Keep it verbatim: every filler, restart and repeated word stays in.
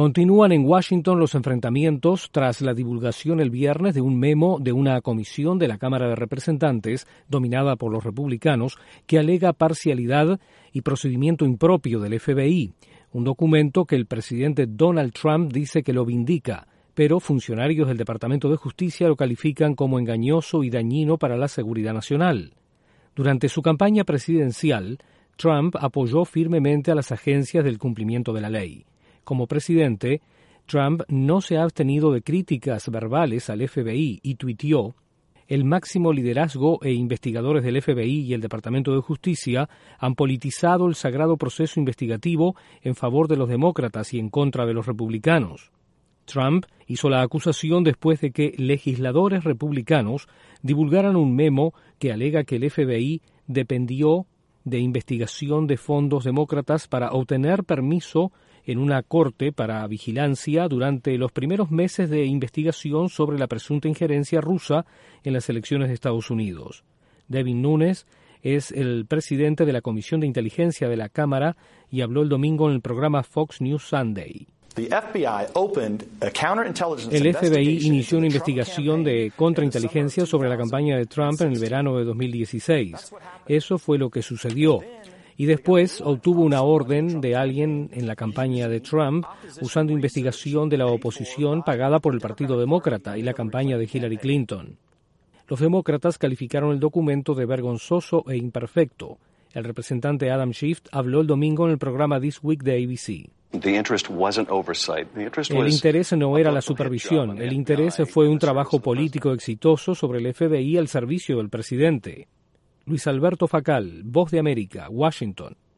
Continúan en Washington los enfrentamientos tras la divulgación el viernes de un memo de una comisión de la Cámara de Representantes, dominada por los republicanos, que alega parcialidad y procedimiento impropio del F B I, un documento que el presidente Donald Trump dice que lo vindica, pero funcionarios del Departamento de Justicia lo califican como engañoso y dañino para la seguridad nacional. Durante su campaña presidencial, Trump apoyó firmemente a las agencias del cumplimiento de la ley. Como presidente, Trump no se ha abstenido de críticas verbales al F B I y tuiteó: «El máximo liderazgo e investigadores del F B I y el Departamento de Justicia han politizado el sagrado proceso investigativo en favor de los demócratas y en contra de los republicanos». Trump hizo la acusación después de que legisladores republicanos divulgaran un memo que alega que el F B I dependió de investigación de fondos demócratas para obtener permiso en una corte para vigilancia durante los primeros meses de investigación sobre la presunta injerencia rusa en las elecciones de Estados Unidos. Devin Nunes es el presidente de la Comisión de Inteligencia de la Cámara y habló el domingo en el programa Fox News Sunday. El F B I inició una investigación de contrainteligencia sobre la campaña de Trump en el verano de dos mil dieciséis. Eso fue lo que sucedió. Y después obtuvo una orden de alguien en la campaña de Trump usando investigación de la oposición pagada por el Partido Demócrata y la campaña de Hillary Clinton. Los demócratas calificaron el documento de vergonzoso e imperfecto. El representante Adam Schiff habló el domingo en el programa This Week de A B C. El interés no era la supervisión, el interés fue un trabajo político exitoso sobre el F B I al servicio del presidente. Luis Alberto Facal, Voz de América, Washington.